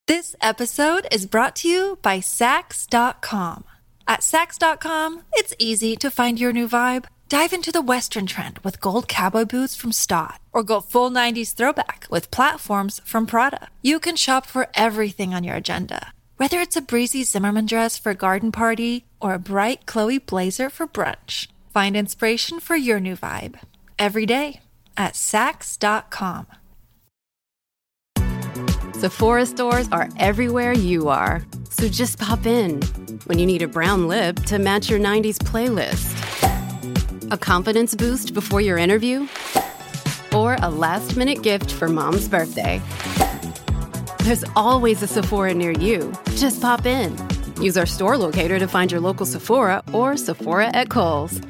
This episode is brought to you by Sax.com. At Sax.com, it's easy to find your new vibe. Dive into the Western trend with gold cowboy boots from Stott, or go full 90s throwback with platforms from Prada. You can shop for everything on your agenda, whether it's a breezy Zimmermann dress for a garden party or a bright Chloe blazer for brunch. Find inspiration for your new vibe every day at Sax.com. Sephora stores are everywhere you are. So just pop in when you need a brown lip to match your 90s playlist, a confidence boost before your interview, or a last-minute gift for mom's birthday. There's always a Sephora near you. Just pop in. Use our store locator to find your local Sephora or Sephora at Kohl's.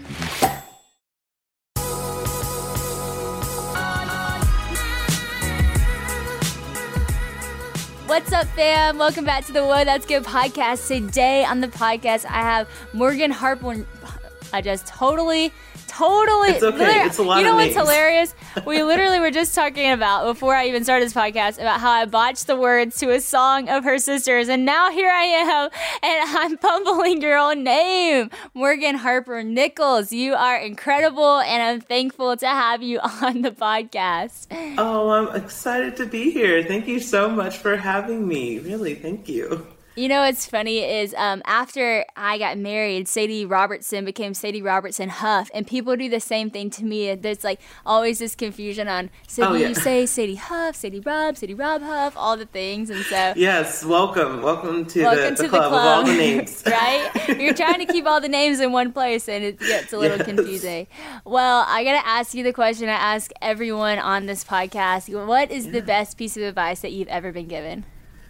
What's up, fam? Welcome back to the Whoa, That's Good podcast. Today on the podcast, I have Morgan Harper. I just totally. It's okay. It's a lot of names. You know what's hilarious? We literally were just talking about, before I even started this podcast, about how I botched the words to a song of her sister's. And now here I am, and I'm fumbling your own name. Morgan Harper Nichols. You are incredible, and I'm thankful to have you on the podcast. Oh, I'm excited to be here. Thank you so much for having me. Really, thank you. You know what's funny is after I got married, Sadie Robertson became Sadie Robertson Huff, and people do the same thing to me. There's like always this confusion on, so you say Sadie Huff, Sadie Rob Huff, all the things, and so yes, welcome to the club of all the names, right? You're trying to keep all the names in one place, and it gets a little confusing. Well, I gotta ask you the question I ask everyone on this podcast: what is the best piece of advice that you've ever been given?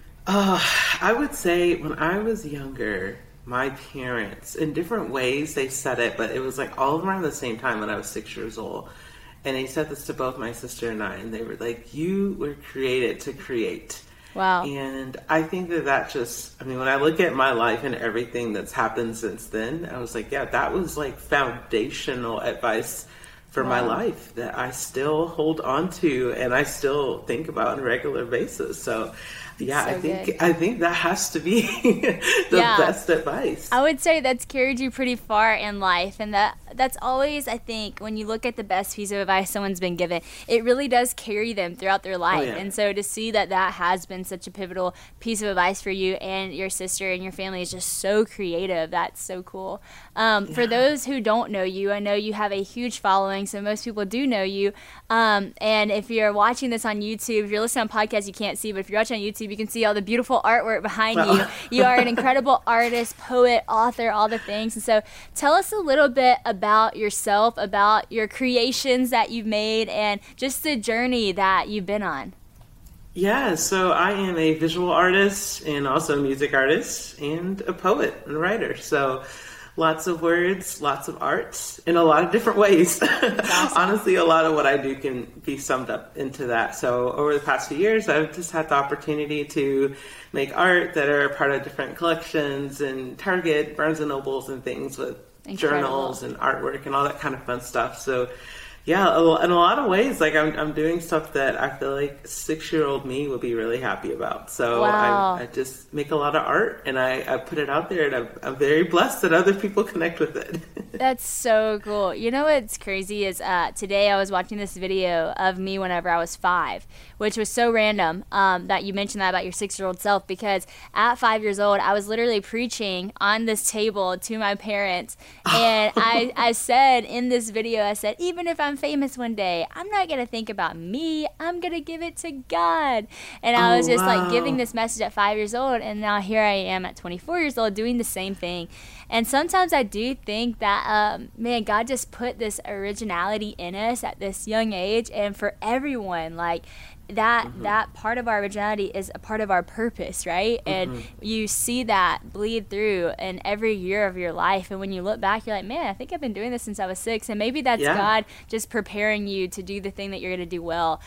I would say when I was younger, my parents, in different ways they said it, but it was like all around the same time when I was 6 years old. And they said this to both my sister and I, and they were like, you were created to create. Wow. And I think that just, when I look at my life and everything that's happened since then, I was like, yeah, that was like foundational advice for my life that I still hold on to and I still think about on a regular basis. So yeah, so I think that has to be the best advice. I would say that's carried you pretty far in life, and that's always, I think, when you look at the best piece of advice someone's been given, it really does carry them throughout their life. And so to see that has been such a pivotal piece of advice for you and your sister and your family is just so creative. That's so cool. For those who don't know you, I know you have a huge following, so most people do know you. And if you're watching this on YouTube, if you're listening on podcasts, you can't see, but if you're watching on YouTube, you can see all the beautiful artwork behind you. You are an incredible artist, poet, author, all the things. And so tell us a little bit about yourself, about your creations that you've made, and just the journey that you've been on. Yeah, so I am a visual artist and also a music artist and a poet and writer. So lots of words, lots of art in a lot of different ways. Awesome. Honestly, a lot of what I do can be summed up into that. So over the past few years, I've just had the opportunity to make art that are part of different collections and Target, Barnes & Nobles and things with journals and artwork and all that kind of fun stuff. So yeah, in a lot of ways, like I'm doing stuff that I feel like 6-year-old me would be really happy about. So I just make a lot of art and I put it out there, and I'm very blessed that other people connect with it. That's so cool. You know what's crazy is today I was watching this video of me whenever I was 5, which was so random that you mentioned that about your 6-year-old self, because at 5 years old, I was literally preaching on this table to my parents. And I said in this video, I said, even if I'm famous one day, I'm not going to think about me. I'm going to give it to God. And I was just like giving this message at 5 years old. And now here I am at 24 years old doing the same thing. And sometimes I do think that, God just put this originality in us at this young age. And for everyone, like, that part of our originality is a part of our purpose, right? And you see that bleed through in every year of your life. And when you look back, you're like, man, I think I've been doing this since I was 6. And maybe that's God just preparing you to do the thing that you're going to do well.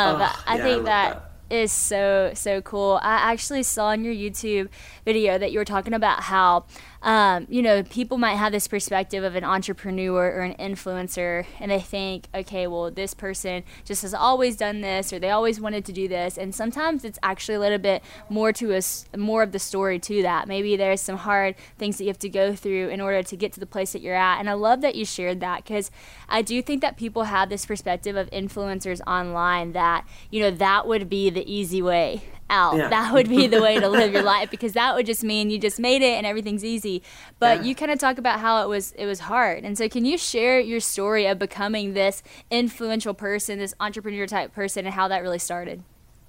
I think that is so cool. I actually saw in your YouTube video that you were talking about how People might have this perspective of an entrepreneur or an influencer, and they think, okay, well, this person just has always done this, or they always wanted to do this. And sometimes it's actually a little bit more of the story to that. Maybe there's some hard things that you have to go through in order to get to the place that you're at. And I love that you shared that, because I do think that people have this perspective of influencers online that, that would be the easy way out. Yeah. That would be the way to live your life, because that would just mean you just made it and everything's easy. But you kind of talk about how it was hard. And so can you share your story of becoming this influential person, this entrepreneur type person, and how that really started?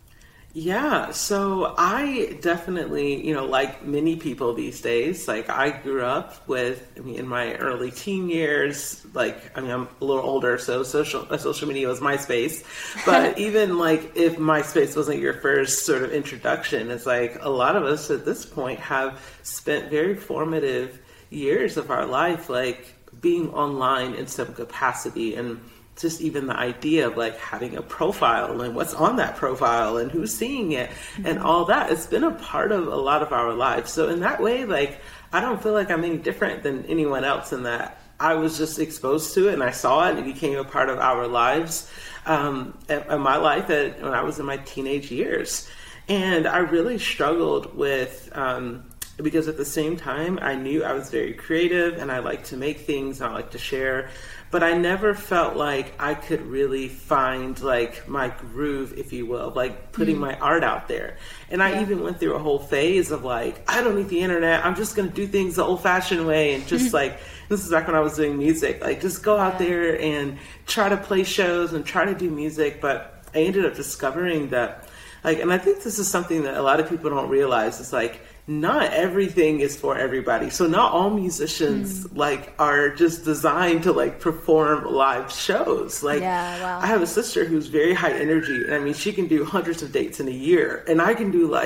Yeah, so I definitely, like many people these days, I grew up in my early teen years, I'm a little older, so social media was MySpace. But even if MySpace wasn't your first sort of introduction, it's a lot of us at this point have spent very formative years of our life, being online in some capacity, and just even the idea of having a profile and what's on that profile and who's seeing it and all that, it's been a part of a lot of our lives. So in that way, I don't feel like I'm any different than anyone else in that I was just exposed to it and I saw it and it became a part of our lives, in my life when I was in my teenage years. And I really struggled with, because at the same time I knew I was very creative and I like to make things and I like to share, but I never felt like I could really find my groove, if you will, putting my art out there. And I even went through a whole phase of I don't need the internet. I'm just going to do things the old fashioned way. And just this is back when I was doing music, just go out there and try to play shows and try to do music. But I ended up discovering that, and I think this is something that a lot of people don't realize. It's not everything is for everybody. So not all musicians are just designed to perform live shows. I have a sister who's very high energy, and I mean she can do hundreds of dates in a year, and I can do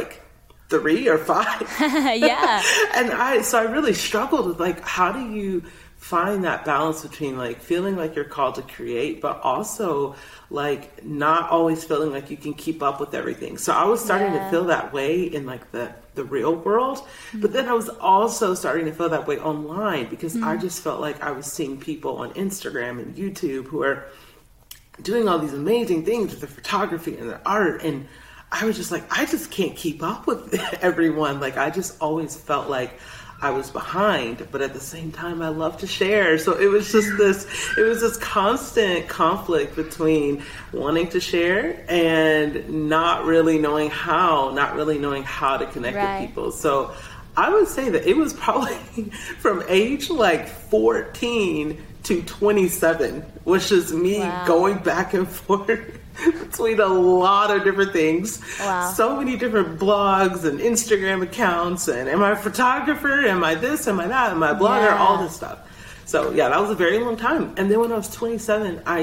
3 or 5. Yeah. And I really struggled with how do you find that balance between feeling like you're called to create, but also not always feeling like you can keep up with everything. So I was starting to feel that way in the real world, but then I was also starting to feel that way online, because I just felt like I was seeing people on Instagram and YouTube who are doing all these amazing things with their photography and their art, and I was just I just can't keep up with everyone. I just always felt like I was behind, but at the same time, I love to share. So it was just this constant conflict between wanting to share and not really knowing how to connect with people. So I would say that it was probably from age 14 to 27, which is me going back and forth between a lot of different things. Wow. So many different blogs and Instagram accounts, and am I a photographer? Am I this? Am I that? Am I a blogger? All this stuff. So that was a very long time. And then when I was 26.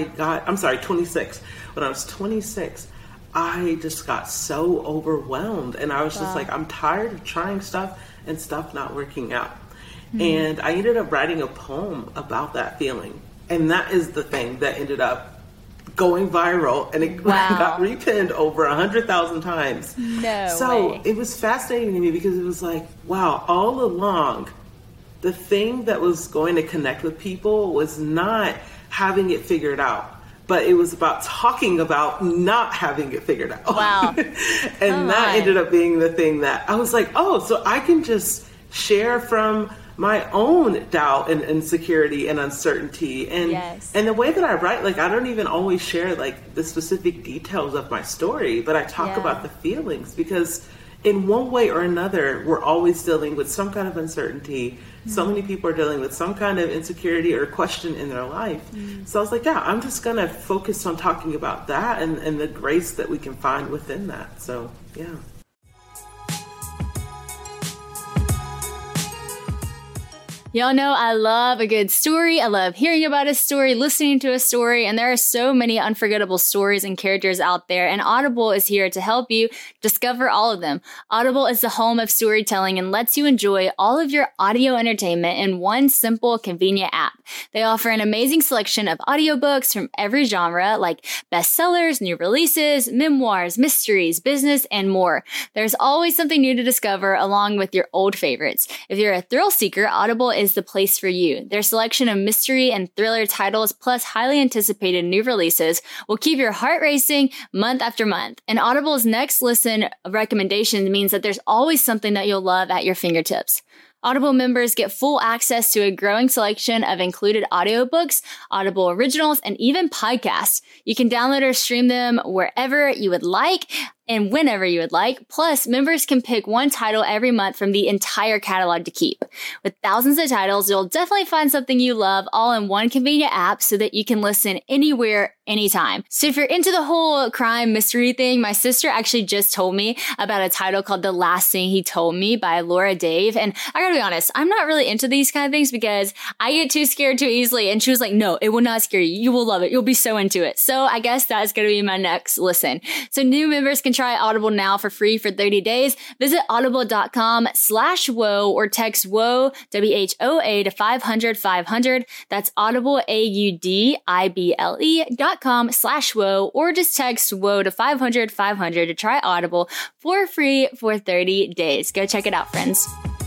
When I was 26, I just got so overwhelmed, and I was just I'm tired of trying stuff and stuff not working out. And I ended up writing a poem about that feeling. And that is the thing that ended up going viral, and it got repinned over 100,000 times. So it was fascinating to me, because it was wow, all along, the thing that was going to connect with people was not having it figured out, but it was about talking about not having it figured out. Wow. And that ended up being the thing that I was so I can just share from my own doubt and insecurity and uncertainty, and the way that I write, I don't even always share the specific details of my story, but I talk about the feelings, because in one way or another, we're always dealing with some kind of uncertainty. So many people are dealing with some kind of insecurity or question in their life. So I was I'm just gonna focus on talking about that and the grace that we can find within that. So yeah. Y'all know I love a good story. I love hearing about a story, listening to a story, and there are so many unforgettable stories and characters out there, and Audible is here to help you discover all of them. Audible is the home of storytelling and lets you enjoy all of your audio entertainment in one simple, convenient app. They offer an amazing selection of audiobooks from every genre, like bestsellers, new releases, memoirs, mysteries, business, and more. There's always something new to discover along with your old favorites. If you're a thrill seeker, Audible is the place for you. Their selection of mystery and thriller titles plus highly anticipated new releases will keep your heart racing month after month. And Audible's next listen recommendations means that there's always something that you'll love at your fingertips. Audible members get full access to a growing selection of included audiobooks, Audible originals, and even podcasts. You can download or stream them wherever you would like and whenever you would like. Plus, members can pick one title every month from the entire catalog to keep. With thousands of titles, you'll definitely find something you love all in one convenient app so that you can listen anywhere, anytime. So if you're into the whole crime mystery thing, my sister actually just told me about a title called The Last Thing He Told Me by Laura Dave. And I gotta be honest, I'm not really into these kind of things because I get too scared too easily. And she was like, no, it will not scare you. You will love it. You'll be so into it. So I guess that's gonna be my next listen. So new members can try Audible now for free for 30 days. Visit audible.com/whoa or text whoa, WHOA to 500-500. That's audible, AUDIBLE.com/whoa or just text whoa to 500-500 to try Audible for free for 30 days. Go check it out, friends.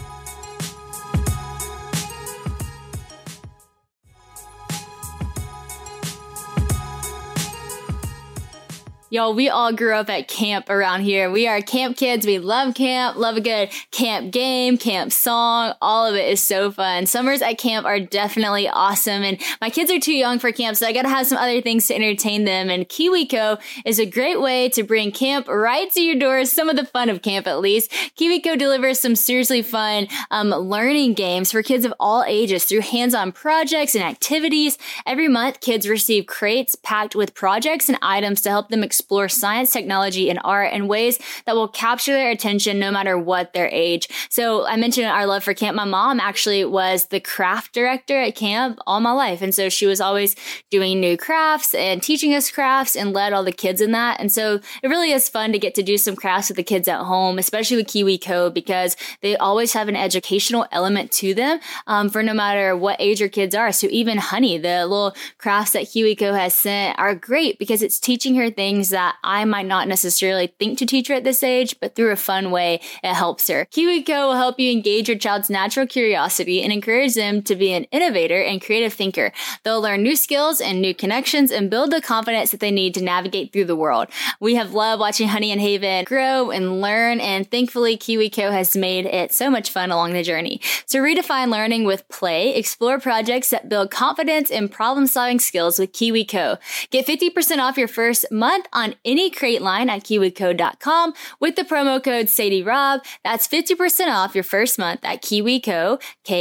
Y'all, we all grew up at camp around here. We are camp kids. We love camp, love a good camp game, camp song. All of it is so fun. Summers at camp are definitely awesome. And my kids are too young for camp, so I got to have some other things to entertain them. And KiwiCo is a great way to bring camp right to your doors. Some of the fun of camp, at least. KiwiCo delivers some seriously fun learning games for kids of all ages through hands-on projects and activities. Every month, kids receive crates packed with projects and items to help them explore science, technology, and art in ways that will capture their attention no matter what their age. So I mentioned our love for camp. My mom actually was the craft director at camp all my life. And so she was always doing new crafts and teaching us crafts and led all the kids in that. And so it really is fun to get to do some crafts with the kids at home, especially with KiwiCo, because they always have an educational element to them for no matter what age your kids are. So even Honey, the little crafts that KiwiCo has sent are great because it's teaching her things that I might not necessarily think to teach her at this age, but through a fun way, it helps her. KiwiCo will help you engage your child's natural curiosity and encourage them to be an innovator and creative thinker. They'll learn new skills and new connections and build the confidence that they need to navigate through the world. We have loved watching Honey and Haven grow and learn, and thankfully KiwiCo has made it so much fun along the journey. So redefine learning with play, explore projects that build confidence and problem-solving skills with KiwiCo. Get 50% off your first month on any crate line at KiwiCo.com with the promo code SadieRob. That's 50% off your first month at KiwiCo,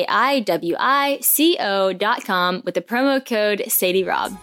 KiwiCo.com with the promo code SadieRob.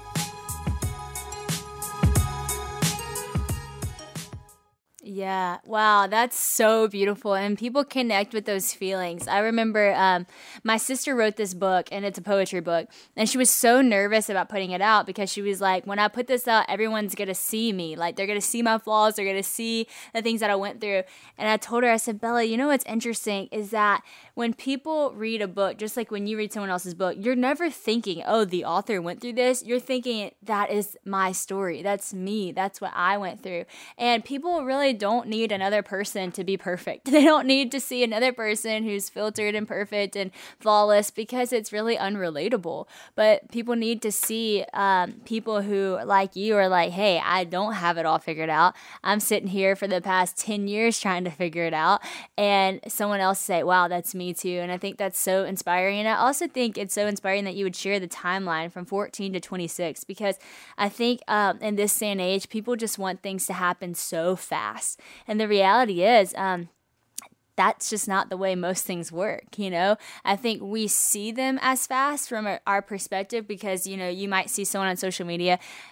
Yeah. Wow. That's so beautiful. And people connect with those feelings. I remember my sister wrote this book, and it's a poetry book. And she was so nervous about putting it out because she was like, when I put this out, everyone's going to see me. Like, they're going to see my flaws. They're going to see the things that I went through. And I told her, I said, Bella, you know what's interesting is that when people read a book, just like when you read someone else's book, you're never thinking, oh, the author went through this. You're thinking, that is my story. That's me. That's what I went through. And people really don't need another person to be perfect. They don't need to see another person who's filtered and perfect and flawless because it's really unrelatable. But people need to see people who, like you, are like, hey, I don't have it all figured out. I'm sitting here for the past 10 years trying to figure it out. And someone else say, wow, that's me too. And I think that's so inspiring. And I also think it's so inspiring that you would share the timeline from 14 to 26, because I think in this day and age, people just want things to happen so fast. And the reality is, that's just not the way most things work, you know? I think we see them as fast from our perspective because, you know, you might see someone on social media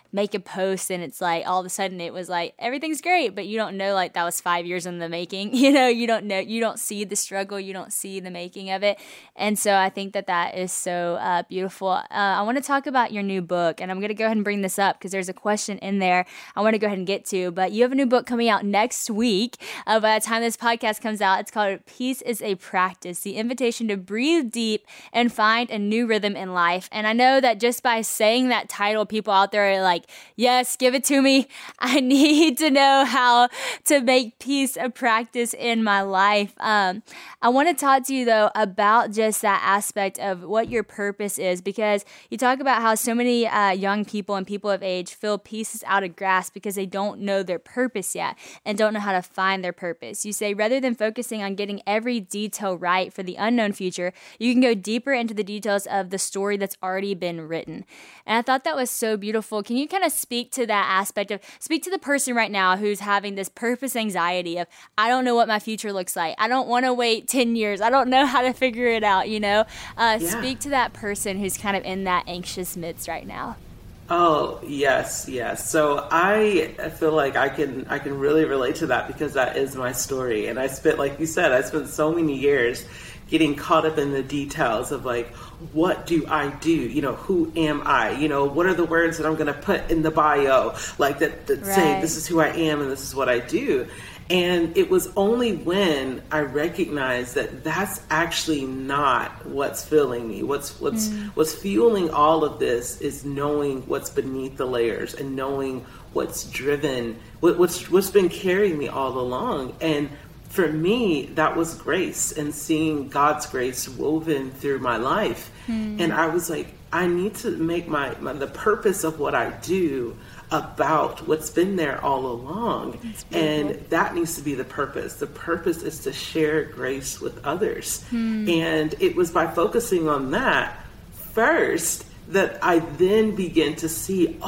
make a post and it's like all of a sudden it was like everything's great, but you don't know like that was 5 years in the making. You know, you don't see the struggle, you don't see the making of it. And so I think that is so beautiful. I want to talk about your new book, and I'm going to go ahead and bring this up because there's a question in there I want to go ahead and get to. But you have a new book coming out next week. By the time this podcast comes out, it's called Peace is a Practice, the invitation to breathe deep and find a new rhythm in life. And I know that just by saying that title, people out there are like, yes, give it to me. I need to know how to make peace a practice in my life. I want to talk to you, though, about just that aspect of what your purpose is, because you talk about how so many young people and people of age feel peace is out of grasp because they don't know their purpose yet and don't know how to find their purpose. You say, rather than focusing on getting every detail right for the unknown future, you can go deeper into the details of the story that's already been written. And I thought that was so beautiful. Can you kind of speak to that aspect speak to the person right now who's having this purpose anxiety of, I don't know what my future looks like. I don't want to wait 10 years. I don't know how to figure it out, you know? Speak to that person who's kind of in that anxious midst right now. Oh, yes. So I feel like I can really relate to that because that is my story. And I spent, like you said, I spent so many years getting caught up in the details of like, what do I do? You know, who am I? You know, what are the words that I'm going to put in the bio? Like that say, this is who I am and this is what I do. And it was only when I recognized that that's actually not what's filling me. What's fueling all of this is knowing what's beneath the layers and knowing what's driven, what's been carrying me all along. And for me, that was grace and seeing God's grace woven through my life. And I was like, I need to make the purpose of what I do about what's been there all along. And that needs to be the purpose. The purpose is to share grace with others. And it was by focusing on that first that I then begin to see,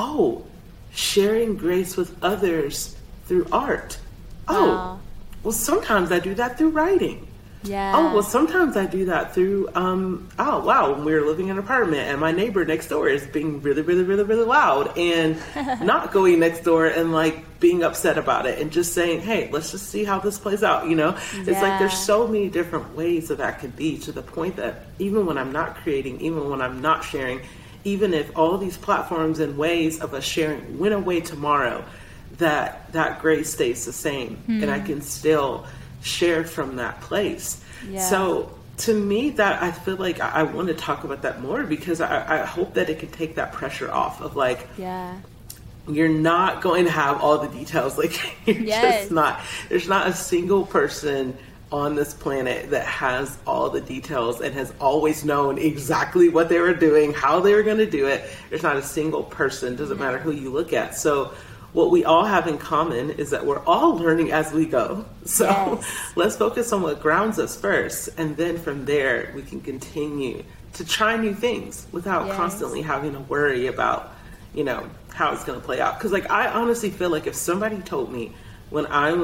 sharing grace with others through art. Wow. Well, sometimes I do that through writing. Yeah. Oh, well, sometimes I do that through, when we were living in an apartment and my neighbor next door is being really, really, really, really loud and not going next door and like being upset about it and just saying, hey, let's just see how this plays out. You know, it's like there's so many different ways that can be, to the point that even when I'm not creating, even when I'm not sharing, even if all these platforms and ways of us sharing went away tomorrow, that grace stays the same and I can still share from that place. So to me, that I feel like I want to talk about that more because I hope that it can take that pressure off of like, you're not going to have all the details. Like just not, there's not a single person on this planet that has all the details and has always known exactly what they were doing, how they were going to do it. There's not a single person, doesn't matter who you look at. So what we all have in common is that we're all learning as we go. So let's focus on what grounds us first. And then from there, we can continue to try new things without constantly having to worry about, you know, how it's going to play out. Because like, I honestly feel like if somebody told me I'm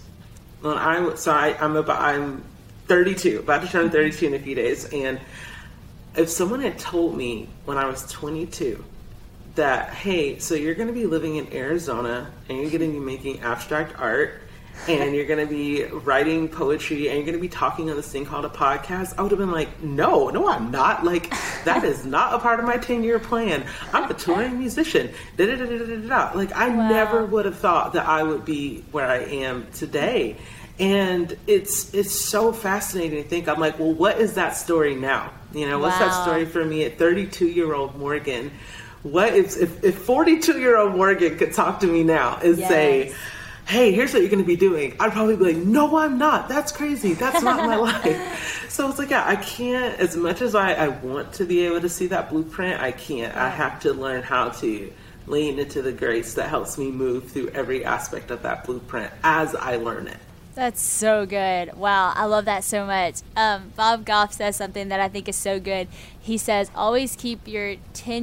32, about to turn 32 in a few days. And if someone had told me when I was 22, that, hey, so you're going to be living in Arizona and you're going to be making abstract art and you're going to be writing poetry and you're going to be talking on this thing called a podcast, I would have been like, no, I'm not. Like, that is not a part of my 10-year plan. I'm a touring musician. Like, I never would have thought that I would be where I am today. And it's so fascinating to think. I'm like, well, what is that story now? You know, what's that story for me at 32-year-old Morgan? What if 42-year-old Morgan could talk to me now and say, hey, here's what you're going to be doing? I'd probably be like, no, I'm not. That's crazy. That's not my life. So it's like, I can't, as much as I want to be able to see that blueprint, I can't. I have to learn how to lean into the grace that helps me move through every aspect of that blueprint as I learn it. That's so good. Wow, I love that so much. Bob Goff says something that I think is so good. He says, always keep your 10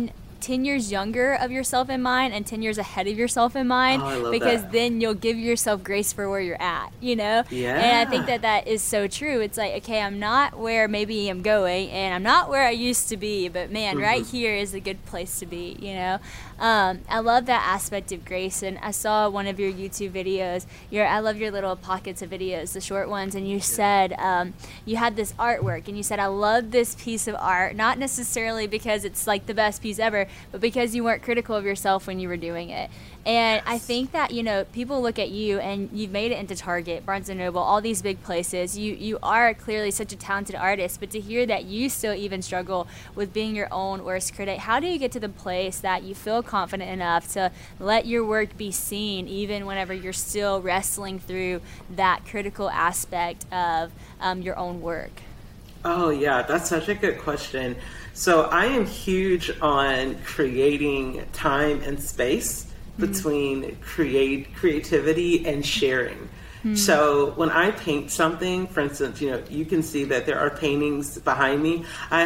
keep 10 years younger of yourself in mind and 10 years ahead of yourself in mind, I love because that. then you'll give yourself grace for where you're at, you know? Yeah. And I think that is so true. It's like, okay, I'm not where maybe I'm going, and I'm not where I used to be, but man, right here is a good place to be, you know? I love that aspect of grace, and I saw one of your YouTube videos. I love your little pockets of videos, the short ones, and you said you had this artwork, and you said, I love this piece of art, not necessarily because it's like the best piece ever, but because you weren't critical of yourself when you were doing it. And I think that, you know, people look at you, and you've made it into Target, Barnes & Noble, all these big places. You are clearly such a talented artist, but to hear that you still even struggle with being your own worst critic, how do you get to the place that you feel confident enough to let your work be seen, even whenever you're still wrestling through that critical aspect of your own work? Oh, yeah, that's such a good question. So I am huge on creating time and space between creativity and sharing. So when I paint something, for instance, you know, you can see that there are paintings behind me.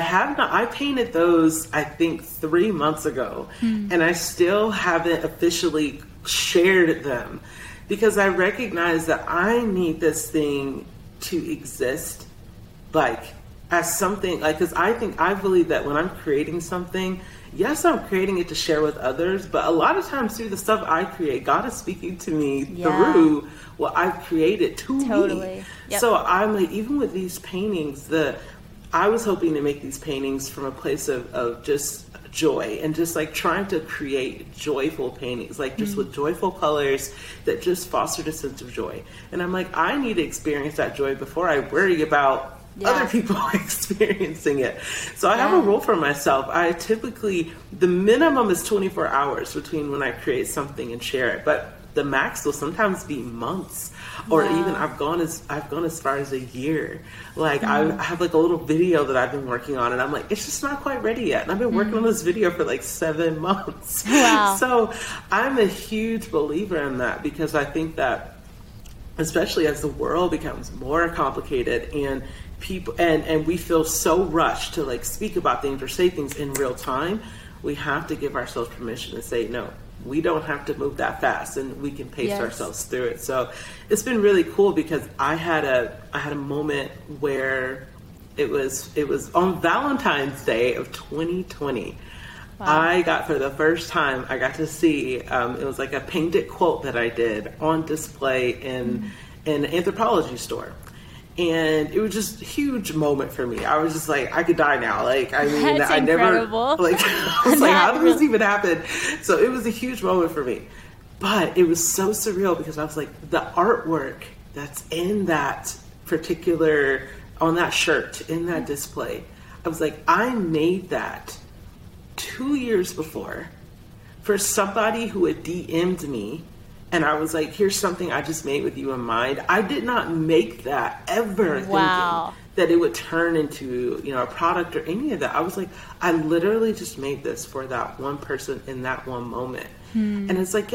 I painted those, I think, 3 months ago, and I still haven't officially shared them, because I recognize that I need this thing to exist, like, as something, like, because I believe that when I'm creating something, yes, I'm creating it to share with others, but a lot of times through the stuff I create, God is speaking to me through what I've created to me. Yep. So I'm like, even with these paintings, I was hoping to make these paintings from a place of just joy, and just like trying to create joyful paintings, like just with joyful colors that just fostered a sense of joy. And I'm like, I need to experience that joy before I worry about other people experiencing it. So I have a rule for myself. I typically, the minimum is 24 hours between when I create something and share it, but the max will sometimes be months, or even I've gone as far as a year. Like I have like a little video that I've been working on, and I'm like, it's just not quite ready yet. And I've been working on this video for like 7 months. Wow. So I'm a huge believer in that, because I think that, especially as the world becomes more complicated and people and we feel so rushed to like speak about things or say things in real time, we have to give ourselves permission to say, no, we don't have to move that fast, and we can pace ourselves through it. So it's been really cool, because I had a moment where it was on Valentine's Day of 2020. I got, for the first time, I got to see, it was like a painted quote that I did on display in an anthropology store. And it was just a huge moment for me. I was just like, I could die now. Like, I mean, That's I incredible. never, like, I was like, how did this even happen? So it was a huge moment for me. But it was so surreal, because I was like, the artwork that's in that particular, on that shirt, in that display, I was like, I made that 2 years before for somebody who had DM'd me, and I was like, here's something I just made with you in mind. I did not make that ever thinking that it would turn into, you know, a product or any of that. I was like, I literally just made this for that one person in that one moment. And it's like,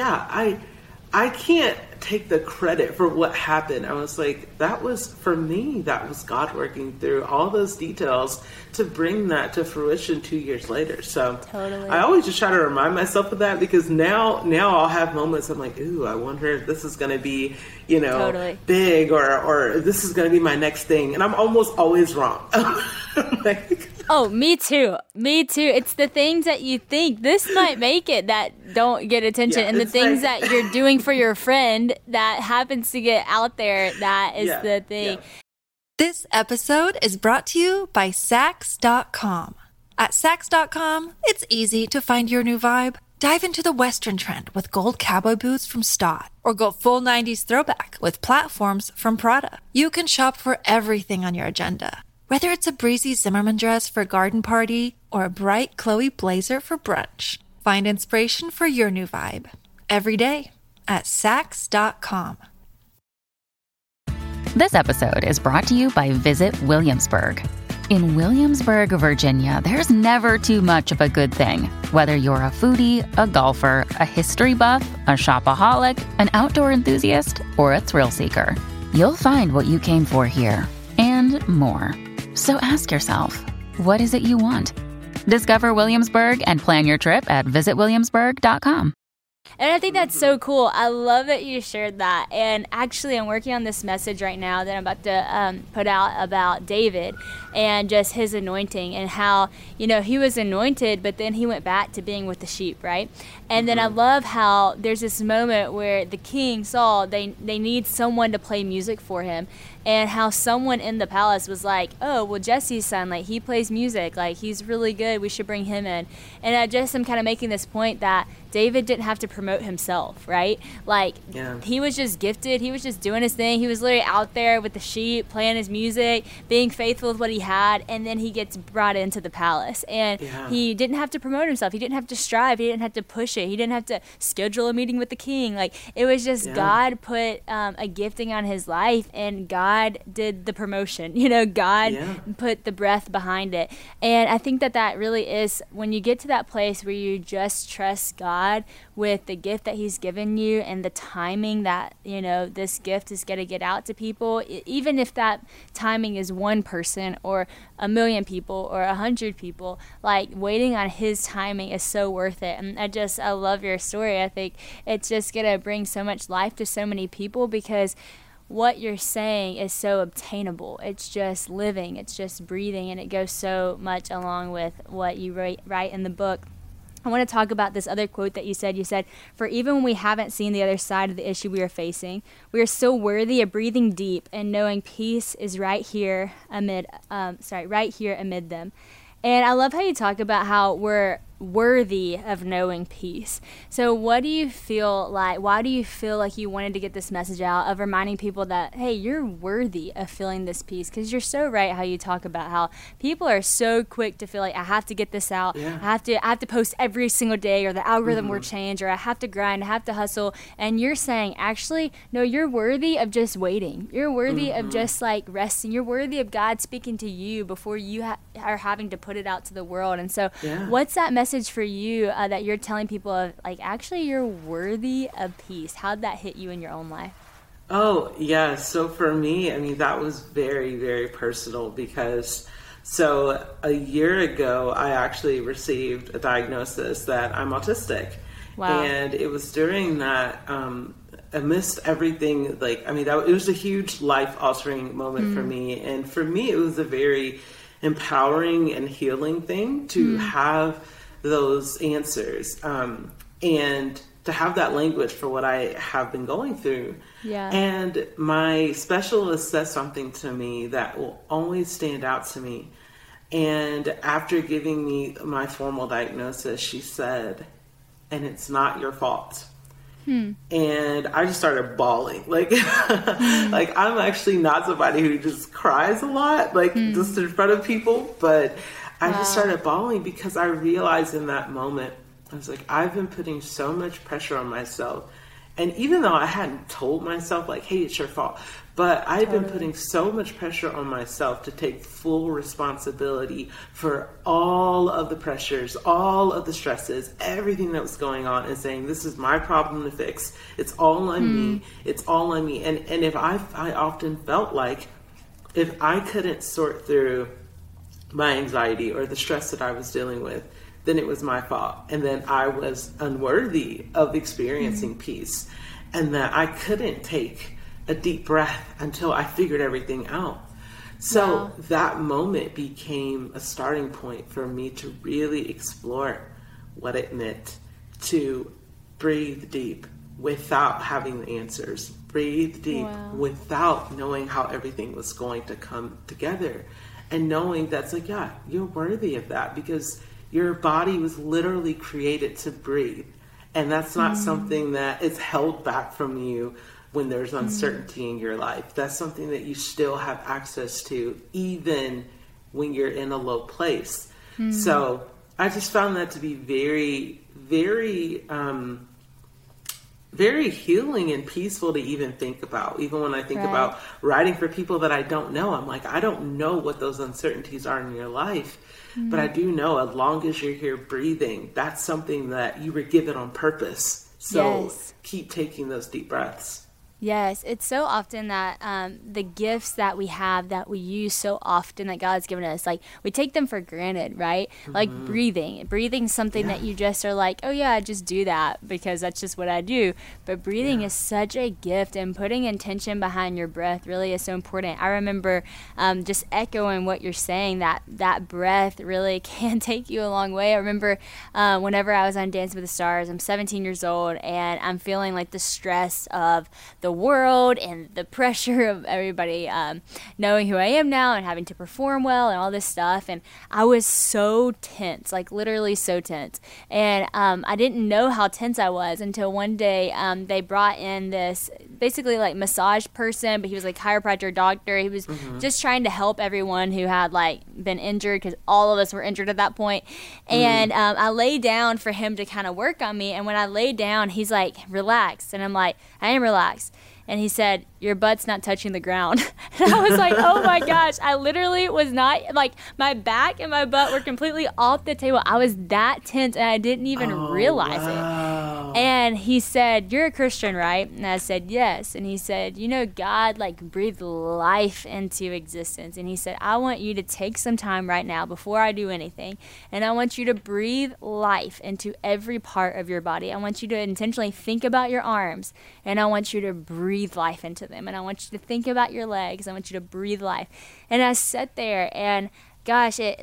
I can't take the credit for what happened. I was like, that was, for me, that was God working through all those details to bring that to fruition 2 years later. So I always just try to remind myself of that, because now I'll have moments I'm like, ooh, I wonder if this is going to be, you know, big, or this is going to be my next thing. And I'm almost always wrong. Like, oh, me too. It's the things that you think this might make it that don't get attention, and the things that you're doing for your friend that happens to get out there, that is the thing. This episode is brought to you by Saks.com. At Saks.com, it's easy to find your new vibe. Dive into the Western trend with gold cowboy boots from Stott, or go full 90s throwback with platforms from Prada. You can shop for everything on your agenda, whether it's a breezy Zimmermann dress for a garden party or a bright Chloe blazer for brunch. Find inspiration for your new vibe every day at Saks.com. This episode is brought to you by Visit Williamsburg. In Williamsburg, Virginia, there's never too much of a good thing. Whether you're a foodie, a golfer, a history buff, a shopaholic, an outdoor enthusiast, or a thrill seeker, you'll find what you came for here and more. So ask yourself, what is it you want? Discover Williamsburg and plan your trip at visitwilliamsburg.com. And I think that's so cool. I love that you shared that. And actually, I'm working on this message right now that I'm about to put out about David and just his anointing and how, he was anointed, but then he went back to being with the sheep, right? And then I love how there's this moment where the king, Saul, they need someone to play music for him. And how someone in the palace was like, oh, well, Jesse's son, like, he plays music. Like, he's really good. We should bring him in. And I just am kind of making this point that David didn't have to promote himself, right? Like, he was just gifted. He was just doing his thing. He was literally out there with the sheep, playing his music, being faithful with what he had. And then he gets brought into the palace. And he didn't have to promote himself. He didn't have to strive. He didn't have to push it. He didn't have to schedule a meeting with the king. Like, it was just God put a gifting on his life, and God did the promotion. God put the breath behind it. And I think that really is, when you get to that place where you just trust God with the gift that he's given you and the timing that, this gift is going to get out to people, even if that timing is one person or 1,000,000 people or 100 people, like, waiting on his timing is so worth it. And I love your story. I think it's just going to bring so much life to so many people, because what you're saying is so obtainable. It's just living, it's just breathing, and it goes so much along with what you write in the book. I want to talk about this other quote that you said. You said, "For even when we haven't seen the other side of the issue we are facing, we are still worthy of breathing deep and knowing peace is right here amid them." And I love how you talk about how we're worthy of knowing peace. So what do you feel like, why do you feel like you wanted to get this message out of reminding people that, hey, you're worthy of feeling this peace? Because you're so right how you talk about how people are so quick to feel like, I have to get this out. I have to post every single day, or the algorithm will change, or I have to grind, I have to hustle. And you're saying, actually, no, you're worthy of just waiting. You're worthy of just like resting. You're worthy of God speaking to you before you are having to put it out to the world. And so what's that message for you that you're telling people of, like, actually you're worthy of peace? How'd that hit you in your own life? Oh, yeah. So for me, I mean, that was very, very personal, because so a year ago, I actually received a diagnosis that I'm autistic. Wow. And it was during that, amidst everything, like, I mean, it was a huge life-altering moment for me. And for me, it was a very empowering and healing thing to have those answers, and to have that language for what I have been going through. And my specialist said something to me that will always stand out to me. And after giving me my formal diagnosis, she said, "And it's not your fault." And I just started bawling. Like, like, I'm actually not somebody who just cries a lot, like just in front of people, but I just started bawling because I realized in that moment, I was like, I've been putting so much pressure on myself. And even though I hadn't told myself, like, hey, it's your fault, but I've been putting so much pressure on myself to take full responsibility for all of the pressures, all of the stresses, everything that was going on, and saying, this is my problem to fix. It's all on me. It's all on me. And if I often felt like if I couldn't sort through my anxiety or the stress that I was dealing with, then it was my fault. And then I was unworthy of experiencing peace. And that I couldn't take a deep breath until I figured everything out. So that moment became a starting point for me to really explore what it meant to breathe deep without having the answers. Breathe deep without knowing how everything was going to come together. And knowing that's like, yeah, you're worthy of that, because your body was literally created to breathe. And that's not something that is held back from you when there's uncertainty in your life. That's something that you still have access to, even when you're in a low place. So I just found that to be very, very, very healing and peaceful to even think about. Even when I think about writing for people that I don't know, I'm like, I don't know what those uncertainties are in your life. But I do know, as long as you're here breathing, that's something that you were given on purpose. So keep taking those deep breaths. Yes, it's so often that the gifts that we have that we use so often that God's given us, like we take them for granted, right? Like breathing something that you just are like, oh yeah, I just do that because that's just what I do. But breathing is such a gift, and putting intention behind your breath really is so important. I remember just echoing what you're saying, that breath really can take you a long way. I remember whenever I was on Dancing with the Stars, I'm 17 years old, and I'm feeling like the stress of the world and the pressure of everybody knowing who I am now and having to perform well and all this stuff. And I was so tense, like literally so tense. And I didn't know how tense I was until one day they brought in this basically like massage person, but he was like chiropractor, doctor. He was just trying to help everyone who had like been injured, because all of us were injured at that point. And I lay down for him to kind of work on me. And when I lay down, he's like, relax. And I'm like, I am relaxed. And he said, your butt's not touching the ground. And I was like, oh my gosh, I literally was not, like my back and my butt were completely off the table. I was that tense and I didn't even realize it. And he said, you're a Christian, right? And I said, yes. And he said, you know, God like breathed life into existence. And he said, I want you to take some time right now before I do anything. And I want you to breathe life into every part of your body. I want you to intentionally think about your arms, and I want you to breathe life into them. And I want you to think about your legs. I want you to breathe life. And I sat there, and gosh, it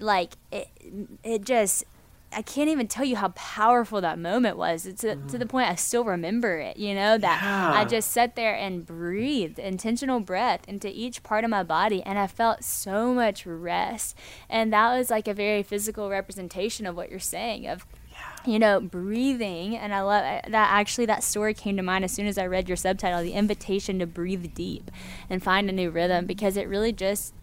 just, I can't even tell you how powerful that moment was. It's to the point I still remember it, you know, that I just sat there and breathed intentional breath into each part of my body, and I felt so much rest. And that was like a very physical representation of what you're saying, of you know, breathing. And I love that. Actually, that story came to mind as soon as I read your subtitle, the invitation to breathe deep and find a new rhythm, because it really just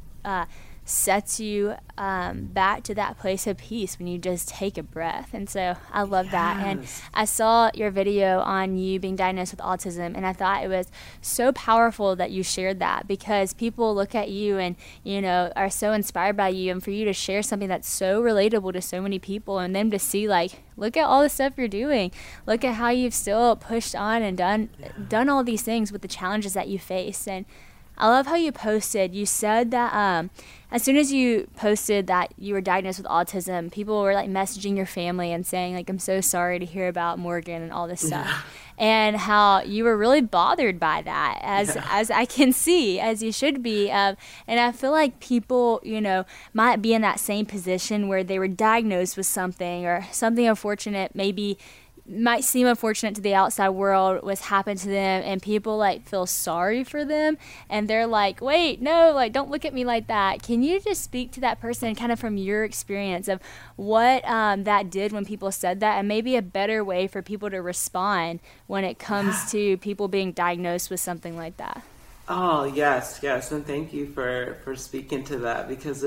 sets you back to that place of peace when you just take a breath. And so I love that. And I saw your video on you being diagnosed with autism, and I thought it was so powerful that you shared that, because people look at you and, you know, are so inspired by you, and for you to share something that's so relatable to so many people, and them to see like, look at all the stuff you're doing, look at how you've still pushed on and done all these things with the challenges that you face. And I love how you posted. You said that as soon as you posted that you were diagnosed with autism, people were like messaging your family and saying like, I'm so sorry to hear about Morgan and all this stuff. And how you were really bothered by that, as I can see, as you should be. And I feel like people, you know, might be in that same position where they were diagnosed with something, or something unfortunate, maybe might seem unfortunate to the outside world, was happened to them, and people like feel sorry for them, and they're like, wait, no, like don't look at me like that. Can you just speak to that person kind of from your experience of what that did when people said that, and maybe a better way for people to respond when it comes to people being diagnosed with something like that? Oh, yes. And thank you for speaking to that, because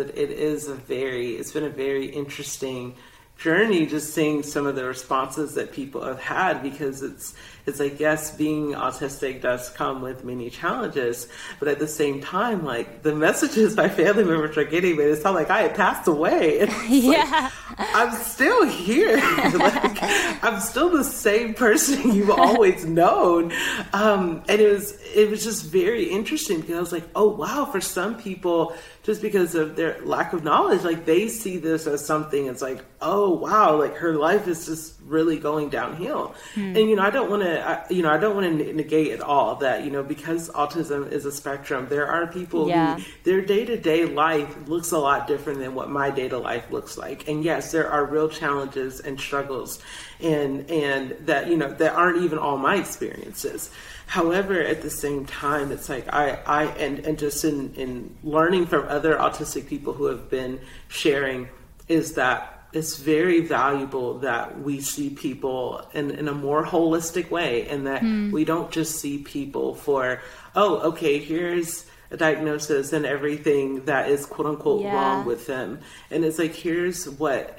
it's been a very interesting journey, just seeing some of the responses that people have had, because it's like, yes, being autistic does come with many challenges, but at the same time, like the messages my family members are getting, but it's not like I had passed away. Like, I'm still here. Like, I'm still the same person you've always known. And it was just very interesting, because I was like, oh wow, for some people, just because of their lack of knowledge, like they see this as something, it's like, oh wow, like her life is just really going downhill. And, you know, I don't want to negate at all that, you know, because autism is a spectrum, there are people who their day-to-day life looks a lot different than what my day-to life looks like. And yes, there are real challenges and struggles and that, you know, that aren't even all my experiences. However, at the same time, it's like and just in learning from other autistic people who have been sharing, is that it's very valuable that we see people in a more holistic way, and that we don't just see people for, oh, okay, here's a diagnosis and everything that is quote unquote wrong with them. And it's like, here's what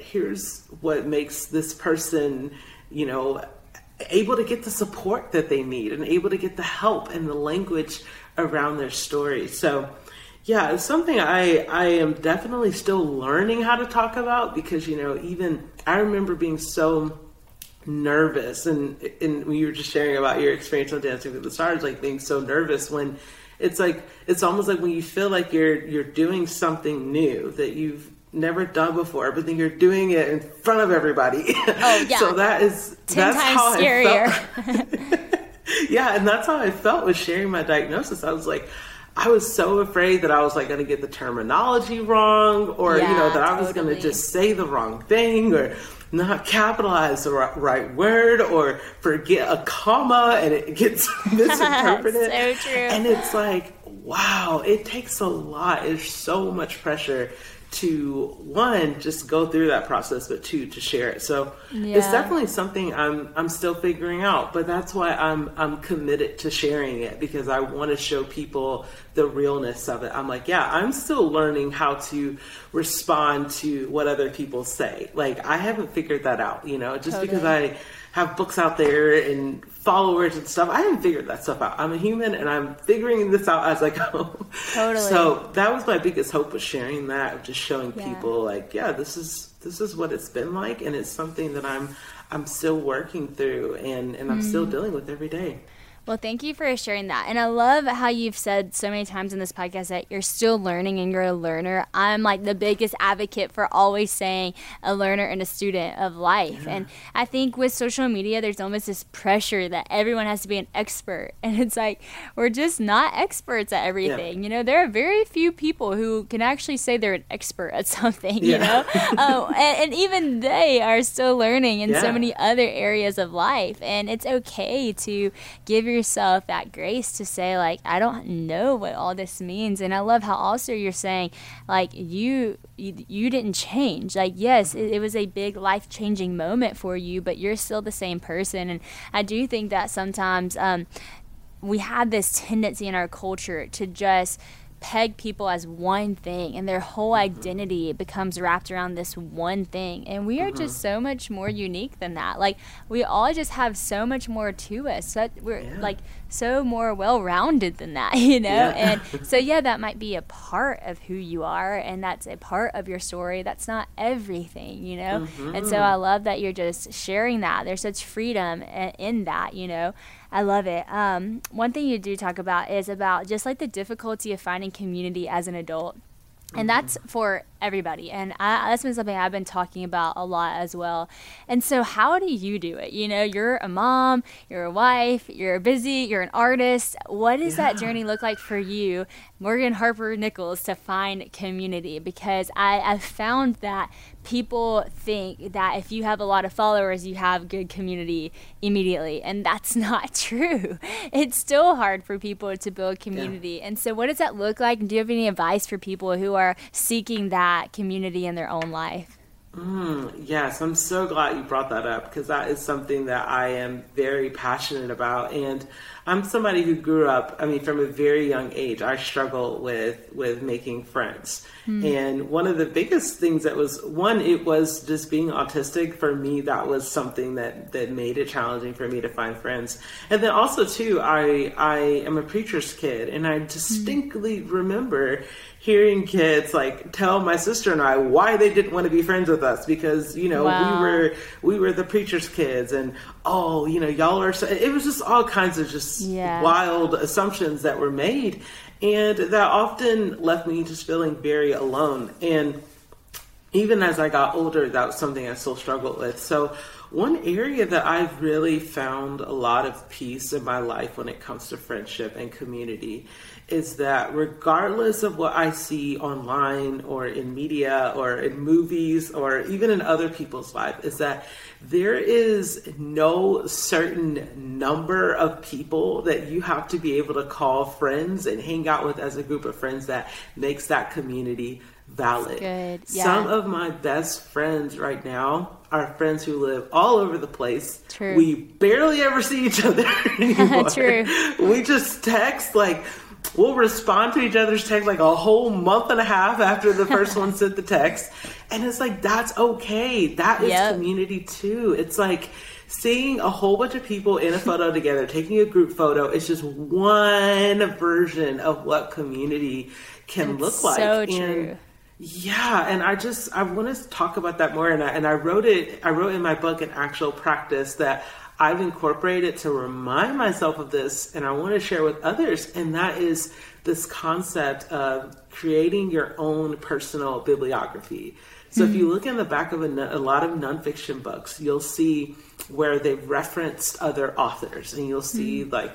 makes this person, you know, able to get the support that they need and able to get the help and the language around their story. So yeah, it's something I am definitely still learning how to talk about, because, you know, even I remember being so nervous, and when you were just sharing about your experience on Dancing with the Stars, like being so nervous when it's like, it's almost like when you feel like you're doing something new that you've never done before, but then you're doing it in front of everybody. Oh yeah. So that's 10 times how scarier. I felt. Yeah, and that's how I felt with sharing my diagnosis. I was like, I was so afraid that I was like going to get the terminology wrong, or Yeah, you know, that I was going totally. to just say the wrong thing, or not capitalize the right word, or forget a comma and it gets misinterpreted. So true. And it's like, wow, it takes a lot. There's so much pressure to, one, just go through that process, but two, to share it. So it's definitely something I'm still figuring out, but that's why I'm committed to sharing it, because I want to show people the realness of it. I'm like, yeah, I'm still learning how to respond to what other people say. Like, I haven't figured that out, you know, just because I have books out there and followers and stuff. I haven't figured that stuff out. I'm a human and I'm figuring this out as I go. Totally. So that was my biggest hope, was sharing that, of just showing people like, yeah, this is what it's been like, and it's something that I'm still working through and I'm still dealing with every day. Well, thank you for sharing that. And I love how you've said so many times in this podcast that you're still learning and you're a learner. I'm like the biggest advocate for always saying a learner and a student of life. And I think with social media, there's almost this pressure that everyone has to be an expert. And it's like, we're just not experts at everything. Yeah. You know, there are very few people who can actually say they're an expert at something, you know? And even they are still learning in so many other areas of life. And it's okay to give yourself that grace to say, like, I don't know what all this means. And I love how also you're saying, like, you didn't change. Like, yes, it was a big life-changing moment for you, but you're still the same person. And I do think that sometimes we have this tendency in our culture to just peg people as one thing, and their whole identity becomes wrapped around this one thing. And we are just so much more unique than that. Like, we all just have so much more to us. So we're like so more well-rounded than that, you know? And so, yeah, that might be a part of who you are, and that's a part of your story. That's not everything, you know? And so I love that you're just sharing that. There's such freedom in that, you know? I love it. One thing you do talk about is about just like the difficulty of finding community as an adult. And that's for everybody. And that's been something I've been talking about a lot as well. And so how do you do it? You know, you're a mom, you're a wife, you're busy, you're an artist. What does that journey look like for you, Morgan Harper Nichols, to find community? Because I've found that people think that if you have a lot of followers, you have good community immediately. And that's not true. It's still hard for people to build community. And so what does that look like? And do you have any advice for people who are seeking that community in their own life? Yes, I'm so glad you brought that up, because that is something that I am very passionate about. And I'm somebody who grew up, I mean, from a very young age, I struggle with making friends. And one of the biggest things that was, one, it was just being autistic. For me, that was something that made it challenging for me to find friends. And then also, too, I am a preacher's kid, and I distinctly remember hearing kids like tell my sister and I why they didn't want to be friends with us, because, you know, we were the preacher's kids, and you know, y'all are so, it was just all kinds of just wild assumptions that were made, and that often left me just feeling very alone. And even as I got older, that was something I still struggled with. So one area that I've really found a lot of peace in my life when it comes to friendship and community is that regardless of what I see online or in media or in movies or even in other people's lives, is that there is no certain number of people that you have to be able to call friends and hang out with as a group of friends that makes that community valid. Good. Yeah. Some of my best friends right now are friends who live all over the place. True. We barely ever see each other anymore. True. We just text, like, we'll respond to each other's text like a whole month and a half after the first one sent the text. And it's like, that's okay. That is community too. It's like seeing a whole bunch of people in a photo together, taking a group photo. It's just one version of what community can look like. So true. Yeah, and I want to talk about that more, and I wrote in my book an actual practice that I've incorporated to remind myself of this, and I want to share with others, and that is this concept of creating your own personal bibliography. So if you look in the back of a lot of nonfiction books, you'll see where they've referenced other authors, and you'll see like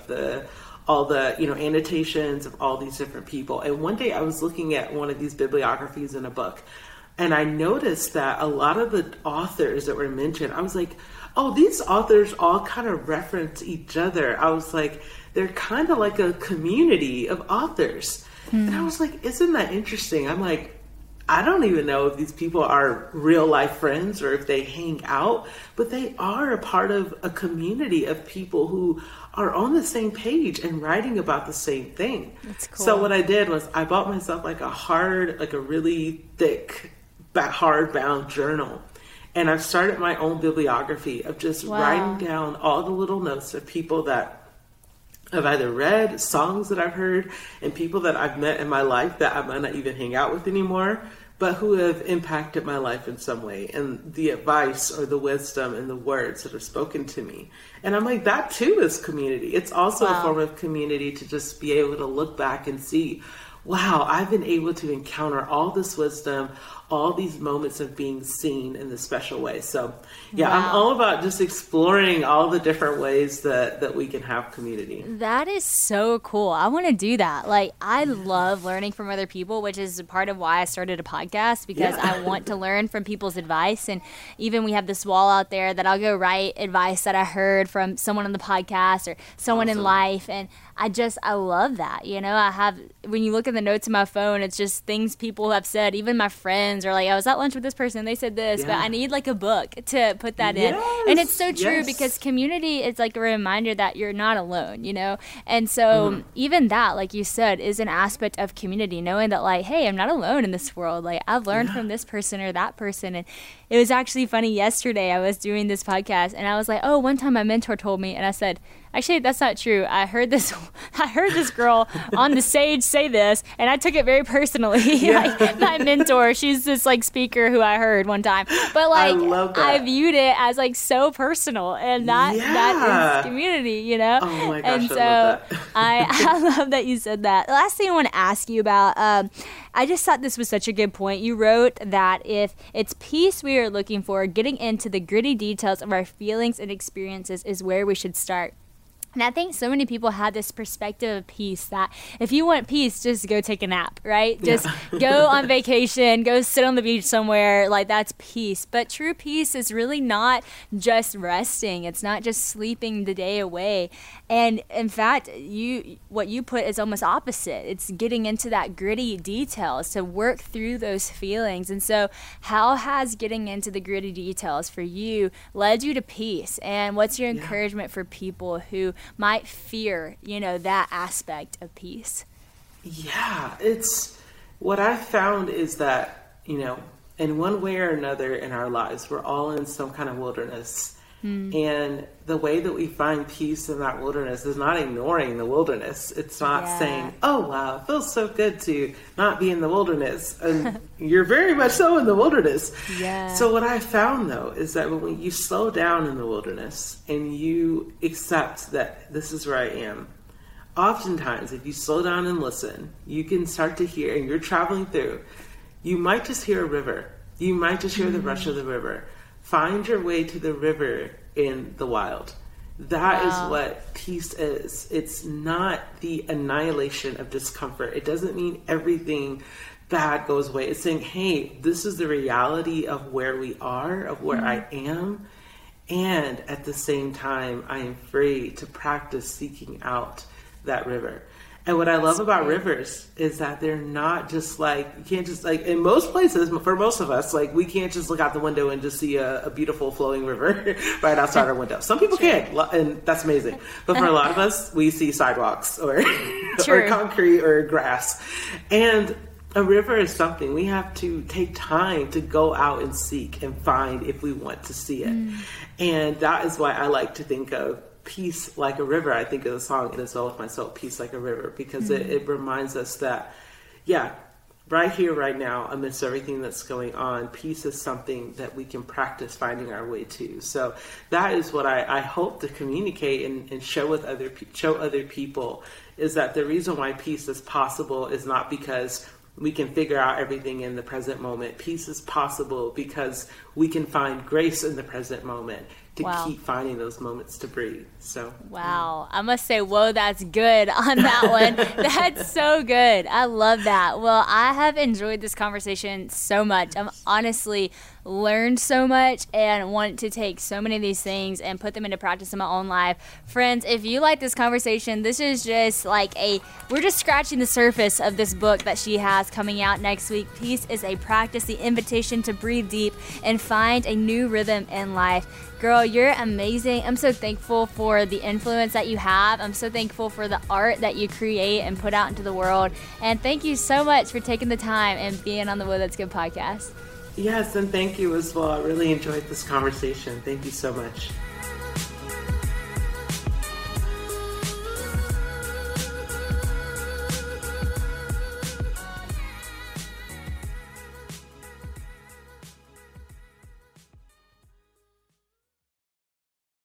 all the annotations of all these different people. And one day I was looking at one of these bibliographies in a book, and I noticed that a lot of the authors that were mentioned, I was like, oh, these authors all kind of reference each other. I was like, they're kind of like a community of authors. And I was like, isn't that interesting? I'm like, I don't even know if these people are real life friends or if they hang out, but they are a part of a community of people who are on the same page and writing about the same thing. That's cool. So what I did was I bought myself like a really thick, hardbound journal. And I've started my own bibliography of just writing down all the little notes of people that I've either read, songs that I've heard, and people that I've met in my life that I might not even hang out with anymore, but who have impacted my life in some way, and the advice or the wisdom and the words that are spoken to me. And I'm like, that too is community. It's also a form of community to just be able to look back and see, wow, I've been able to encounter all this wisdom, all these moments of being seen in this special way. So yeah, I'm all about just exploring all the different ways that we can have community. That is so cool. I want to do that. Like, I love learning from other people, which is part of why I started a podcast, because I want to learn from people's advice. And even we have this wall out there that I'll go write advice that I heard from someone on the podcast or someone in life. And I love that. When you look at the notes in my phone, it's just things people have said. Even my friends are like, I was at lunch with this person and they said this, but I need like a book to put that in. And it's so true because community is like a reminder that you're not alone, And so even that, like you said, is an aspect of community, knowing that like, hey, I'm not alone in this world. Like, I've learned from this person or that person. And it was actually funny. Yesterday I was doing this podcast and I was like, oh, one time my mentor told me, and I said, actually, that's not true. I heard this girl on the stage say this, and I took it very personally. Like, my mentor, she's this like speaker who I heard one time, but like I viewed it as like so personal, and that is community, Oh my gosh, and so I love that. I love that you said that. The last thing I want to ask you about, I just thought this was such a good point. You wrote that if it's peace we are looking for, getting into the gritty details of our feelings and experiences is where we should start. And I think so many people have this perspective of peace that if you want peace, just go take a nap, right? Just go on vacation, go sit on the beach somewhere, like that's peace. But true peace is really not just resting. It's not just sleeping the day away. And in fact, what you put is almost opposite. It's getting into that gritty details to work through those feelings. And so how has getting into the gritty details for you led you to peace? And what's your encouragement for people who might fear, that aspect of peace? Yeah, it's what I found is that, in one way or another in our lives, we're all in some kind of wilderness. And the way that we find peace in that wilderness is not ignoring the wilderness. It's not saying, oh, wow, it feels so good to not be in the wilderness. And you're very much so in the wilderness. So what I found, though, is that when you slow down in the wilderness and you accept that this is where I am, oftentimes, if you slow down and listen, you can start to hear, and you're traveling through, you might just hear a river. You might just hear the rush of the river. Find your way to the river in the wild. That is what peace is. It's not the annihilation of discomfort. It doesn't mean everything bad goes away. It's saying, hey, this is the reality of where we are, of where I am. And at the same time, I am free to practice seeking out that river. And what I love about rivers is that they're not just like, you can't just like, in most places, for most of us, like we can't just look out the window and just see a beautiful flowing river right outside our window. Some people can, and that's amazing. But for a lot of us, we see sidewalks or concrete or grass. And a river is something we have to take time to go out and seek and find if we want to see it. And that is why I like to think of peace like a river. I think of the song, It Is Well With My Soul, Peace Like a River, because it reminds us that, right here, right now, amidst everything that's going on, peace is something that we can practice finding our way to. So that is what I hope to communicate and show other people, is that the reason why peace is possible is not because we can figure out everything in the present moment. Peace is possible because we can find grace in the present moment to keep finding those moments to breathe. So wow, I must say, whoa, that's good on that one. That's so good. I love that. Well, I have enjoyed this conversation so much. I'm honestly learned so much and want to take so many of these things and put them into practice in my own life. Friends, if you like this conversation, this is just like we're just scratching the surface of this book that she has coming out next week. Peace is a Practice, the invitation to breathe deep and find a new rhythm in life. Girl, you're amazing. I'm so thankful for the influence that you have. I'm so thankful for the art that you create and put out into the world. And thank you so much for taking the time and being on the Whoa, That's Good podcast. Yes, and thank you as well. I really enjoyed this conversation. Thank you so much.